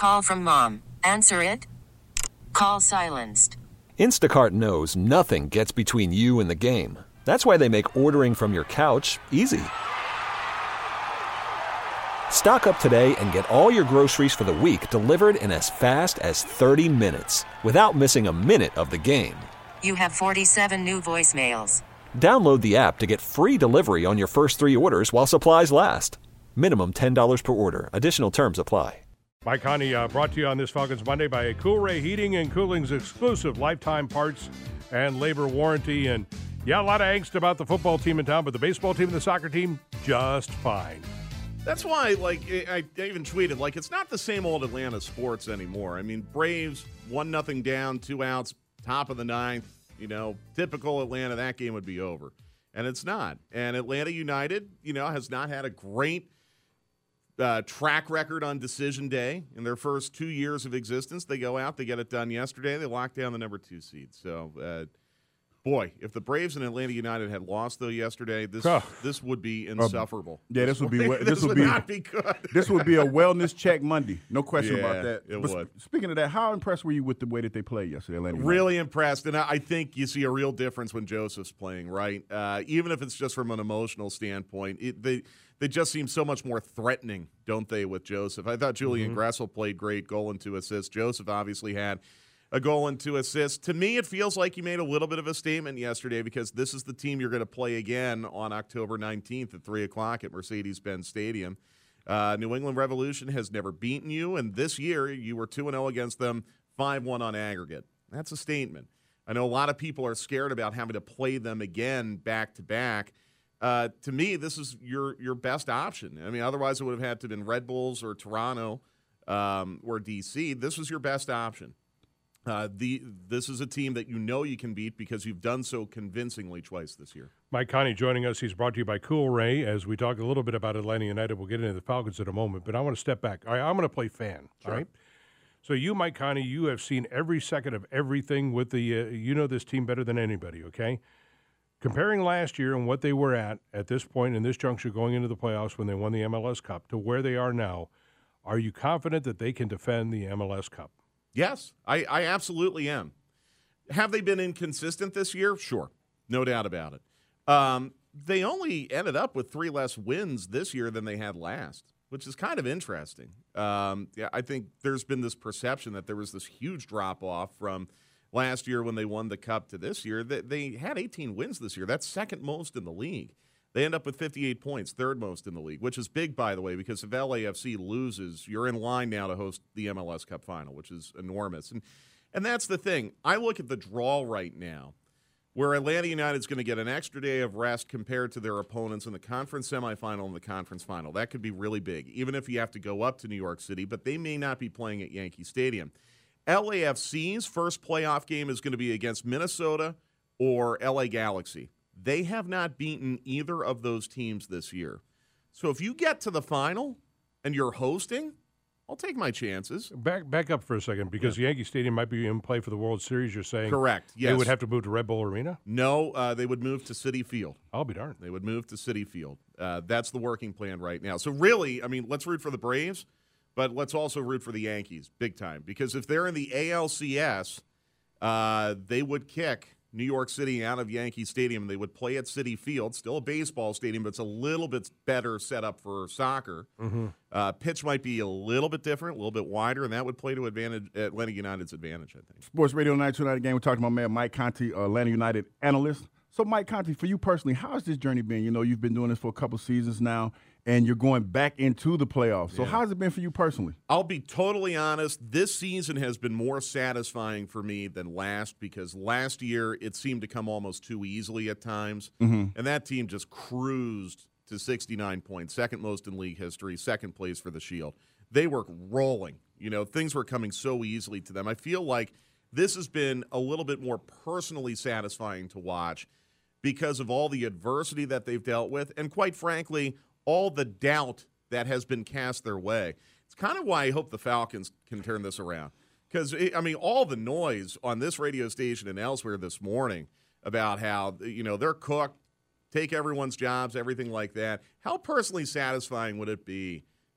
Call from mom. Answer it. Call silenced. Instacart knows nothing gets between you and the game. That's why they make ordering from your couch easy. Stock up today and get all your groceries for the week delivered in as fast as 30 minutes without missing a minute of the game. You have 47 new voicemails. Download the app to get free delivery on your first 3 orders while supplies last. Minimum $10 per order. Additional terms apply. Mike Conti brought to you on this Falcons Monday by Coolray Heating and Cooling's exclusive lifetime parts and labor warranty. And, yeah, a lot of angst about the football team in town, but the baseball team and the soccer team, just fine. That's why, I even tweeted, it's not the same old Atlanta sports anymore. I mean, Braves 1-0 down, 2 outs, top of the ninth. Typical Atlanta, that game would be over. And it's not. And Atlanta United, has not had a great track record on decision day in their first 2 years of existence. They go out, they get it done yesterday. They lock down the number 2 seed. So, boy, if the Braves and Atlanta United had lost though yesterday, this would be insufferable. This would not be good. This would be a wellness check Monday. No question about that. It would. Speaking of that, how impressed were you with the way that they played yesterday, Atlanta United? Really impressed, and I think you see a real difference when Joseph's playing, right? Even if it's just from an emotional standpoint, they just seem so much more threatening, don't they, with Joseph? I thought Julian Gressel played great, goal and 2 assists. Joseph obviously had a goal and 2 assists. To me, it feels like you made a little bit of a statement yesterday because this is the team you're going to play again on October 19th at 3 o'clock at Mercedes-Benz Stadium. New England Revolution has never beaten you, and this year you were 2-0 against them, 5-1 on aggregate. That's a statement. I know a lot of people are scared about having to play them again back-to-back. To me, this is your best option. I mean, otherwise it would have had to have been Red Bulls or Toronto or D.C. This was your best option. This is a team that you can beat because you've done so convincingly twice this year. Mike Conti joining us. He's brought to you by Coolray. As we talk a little bit about Atlanta United, we'll get into the Falcons in a moment, but I want to step back. All right, I'm going to play fan, sure. All right? So you, Mike Conti, you have seen every second of everything with the you know this team better than anybody, okay? Comparing last year and what they were at this point in this juncture going into the playoffs when they won the MLS Cup to where they are now, are you confident that they can defend the MLS Cup? Yes, I absolutely am. Have they been inconsistent this year? Sure, no doubt about it. They only ended up with 3 less wins this year than they had last, which is kind of interesting. I think there's been this perception that there was this huge drop-off from last year when they won the Cup to this year. They had 18 wins this year. That's second most in the league. They end up with 58 points, third most in the league, which is big, by the way, because if LAFC loses, you're in line now to host the MLS Cup final, which is enormous. And that's the thing. I look at the draw right now, where Atlanta United is going to get an extra day of rest compared to their opponents in the conference semifinal and the conference final. That could be really big, even if you have to go up to New York City, but they may not be playing at Yankee Stadium. LAFC's first playoff game is going to be against Minnesota or LA Galaxy. They have not beaten either of those teams this year. So if you get to the final and you're hosting, I'll take my chances. Back up for a second, because Yankee Stadium might be in play for the World Series, you're saying. Correct, yes. They would have to move to Red Bull Arena? No, they would move to Citi Field. I'll be darned. They would move to Citi Field. That's the working plan right now. So really, I mean, let's root for the Braves, but let's also root for the Yankees big time. Because if they're in the ALCS, they would kick New York City out of Yankee Stadium, and they would play at Citi Field, still a baseball stadium, but it's a little bit better set up for soccer. Pitch might be a little bit different, a little bit wider, and that would play to Atlanta United's advantage, I think. Sports Radio 929 Game. We're talking about man Mike Conti, Atlanta United analyst. So, Mike Conti, for you personally, how has this journey been? You know, you've been doing this for a couple seasons now, and you're going back into the playoffs. So how has it been for you personally? I'll be totally honest. This season has been more satisfying for me than last, because last year it seemed to come almost too easily at times. And that team just cruised to 69 points, second most in league history, second place for the Shield. They were rolling. You know, things were coming so easily to them. I feel like this has been a little bit more personally satisfying to watch because of all the adversity that they've dealt with, and quite frankly, all the doubt that has been cast their way. It's kind of why I hope the Falcons can turn this around. Because, I mean, all the noise on this radio station and elsewhere this morning about how, you know, they're cooked, take everyone's jobs, everything like that. How personally satisfying would it be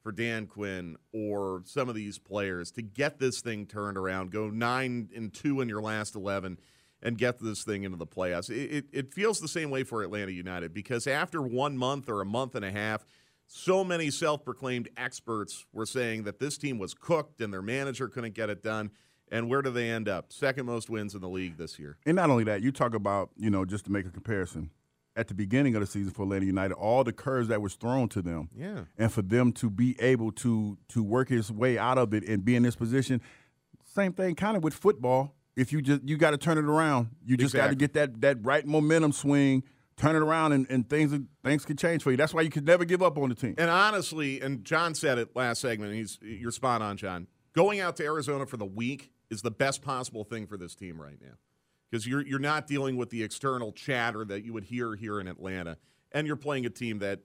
for Dan Quinn or some of these players to get this thing turned around, go 9-2 in your last 11, and get this thing into the playoffs. It feels the same way for Atlanta United because after 1 month or a month and a half, so many self-proclaimed experts were saying that this team was cooked and their manager couldn't get it done. And where do they end up? Second most wins in the league this year. And not only that, you talk about, just to make a comparison, at the beginning of the season for Atlanta United, all the curves that was thrown to them, and for them to be able to work his way out of it and be in this position, same thing kind of with football. If you got to turn it around, you just got to get that right momentum swing, turn it around, and things can change for you. That's why you could never give up on the team. And honestly, and John said it last segment, and you're spot on, John. Going out to Arizona for the week is the best possible thing for this team right now. Because you're not dealing with the external chatter that you would hear here in Atlanta. And you're playing a team that,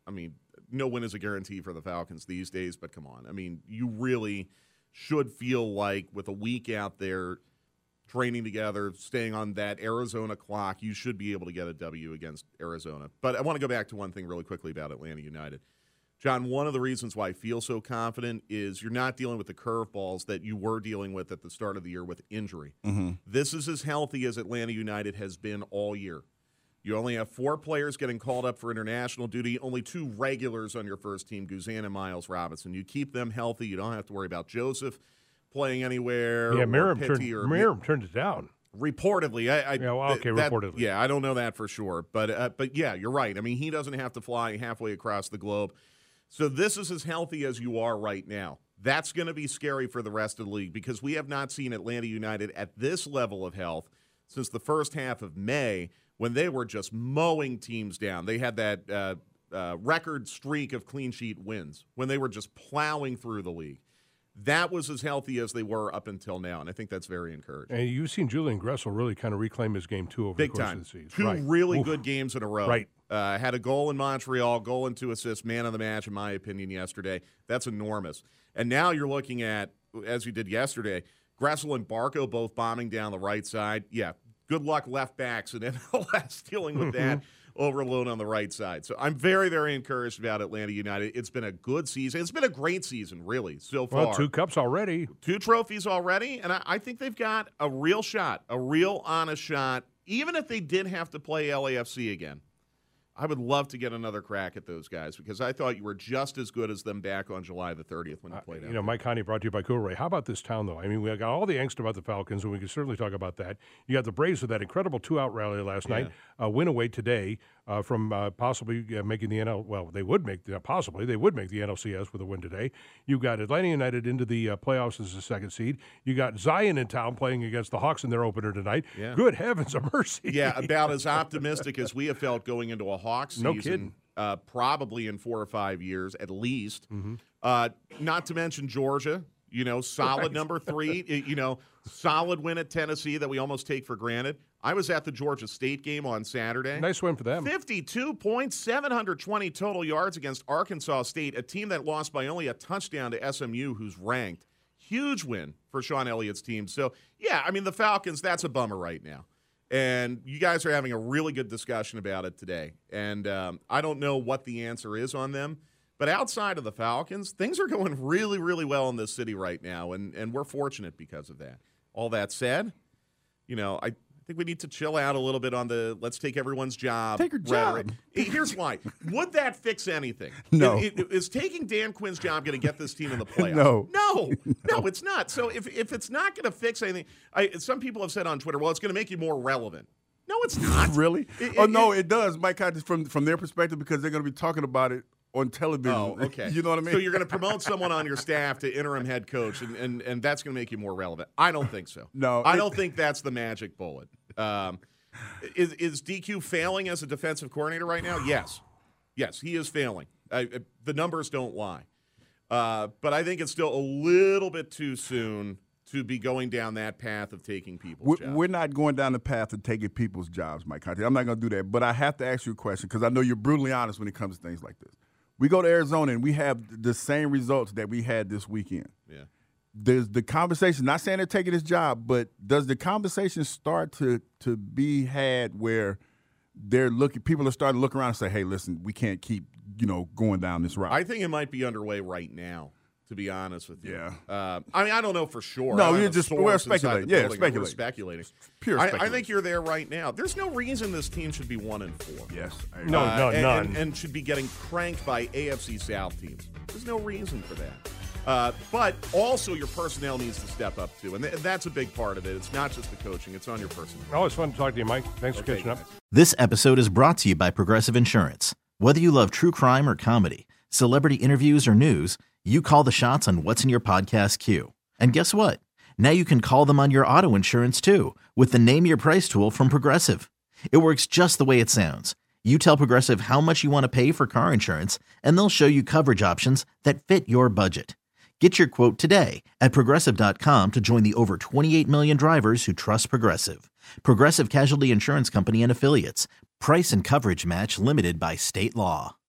no win is a guarantee for the Falcons these days, but come on. You really should feel like with a week out there, training together, staying on that Arizona clock, you should be able to get a W against Arizona. But I want to go back to one thing really quickly about Atlanta United. John, one of the reasons why I feel so confident is you're not dealing with the curveballs that you were dealing with at the start of the year with injury. Mm-hmm. This is as healthy as Atlanta United has been all year. You only have 4 players getting called up for international duty, only 2 regulars on your first team, Guzan and Miles Robinson. You keep them healthy. You don't have to worry about Joseph playing anywhere. Yeah, Merrim turned it down. Reportedly. Reportedly. Yeah, I don't know that for sure. But yeah, you're right. He doesn't have to fly halfway across the globe. So this is as healthy as you are right now. That's going to be scary for the rest of the league because we have not seen Atlanta United at this level of health since the first half of May when they were just mowing teams down. They had that record streak of clean sheet wins when they were just plowing through the league. That was as healthy as they were up until now, and I think that's very encouraging. And you've seen Julian Gressel really kind of reclaim his game, too, over Big the course time. of the season. Two really good games in a row. Right. Had a goal in Montreal, goal and 2 assists, man of the match, in my opinion, yesterday. That's enormous. And now you're looking at, as you did yesterday, Gressel and Barco both bombing down the right side. Yeah, good luck left backs in MLS dealing with that overload on the right side. So I'm very, very encouraged about Atlanta United. It's been a good season. It's been a great season, really, so far. Well, 2 cups already. 2 trophies already, and I think they've got a real shot, a real honest shot, even if they did have to play LAFC again. I would love to get another crack at those guys because I thought you were just as good as them back on July the 30th when you played out. Mike Conti brought to you by Coolray. How about this town, though? We got all the angst about the Falcons, and we can certainly talk about that. You got the Braves with that incredible 2-out rally last night. Win away today from possibly making the NL. Well, they would make the NLCS with a win today. You got Atlanta United into the playoffs as the 2nd seed. You got Zion in town playing against the Hawks in their opener tonight. Yeah. Good heavens of mercy! Yeah, about as optimistic as we have felt going into a Hawks season. No kidding. Probably in 4 or 5 years at least. Mm-hmm. Not to mention Georgia. Solid number 3. Solid win at Tennessee that we almost take for granted. I was at the Georgia State game on Saturday. Nice win for them. 52 points, 720 total yards against Arkansas State, a team that lost by only a touchdown to SMU, who's ranked. Huge win for Sean Elliott's team. So, yeah, the Falcons, that's a bummer right now. And you guys are having a really good discussion about it today. And I don't know what the answer is on them. But outside of the Falcons, things are going really, really well in this city right now. And we're fortunate because of that. All that said, I think we need to chill out a little bit on the let's take everyone's job. Take her job. Rhetoric. Here's why. Would that fix anything? No. Is taking Dan Quinn's job going to get this team in the playoffs? No, it's not. So if it's not going to fix anything, some people have said on Twitter, well, it's going to make you more relevant. No, it's not. Really? It does, Mike Conti, from their perspective, because they're going to be talking about it on television. Oh, okay. You know what I mean? So you're going to promote someone on your staff to interim head coach, and that's going to make you more relevant. I don't think so. No. I don't think that's the magic bullet. Is DQ failing as a defensive coordinator right now? Yes. Yes, he is failing. The numbers don't lie. But I think it's still a little bit too soon to be going down that path of taking people's jobs. We're not going down the path of taking people's jobs, Mike Conti. I'm not going to do that. But I have to ask you a question because I know you're brutally honest when it comes to things like this. We go to Arizona and we have the same results that we had this weekend. Yeah. There's the conversation, not saying they're taking his job, but does the conversation start to be had where people are starting to look around and say, hey, listen, we can't keep, going down this route? I think it might be underway right now, to be honest with you. Yeah. I don't know for sure. No, we're speculating. Yeah, speculating. We're speculating. Pure speculation. I think you're there right now. There's no reason this team should be 1-4. Yes. None. And should be getting cranked by AFC South teams. There's no reason for that. But also your personnel needs to step up too, and that's a big part of it. It's not just the coaching; it's on your personnel. Always fun to talk to you, Mike. Thanks for catching up. This episode is brought to you by Progressive Insurance. Whether you love true crime or comedy, celebrity interviews or news, you call the shots on what's in your podcast queue. And guess what? Now you can call them on your auto insurance too with the Name Your Price tool from Progressive. It works just the way it sounds. You tell Progressive how much you want to pay for car insurance, and they'll show you coverage options that fit your budget. Get your quote today at Progressive.com to join the over 28 million drivers who trust Progressive. Progressive Casualty Insurance Company and Affiliates. Price and coverage match limited by state law.